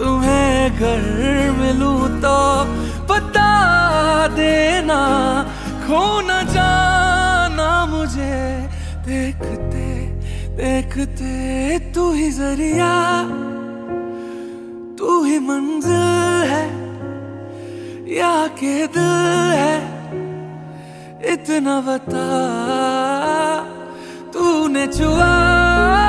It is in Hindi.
तुम्हें घर मिलूं तो बता देना, खो न जाना मुझे देखते देखते। तू ही जरिया, तू ही मंजिल है या के दिल है, इतना बता। तूने छुआ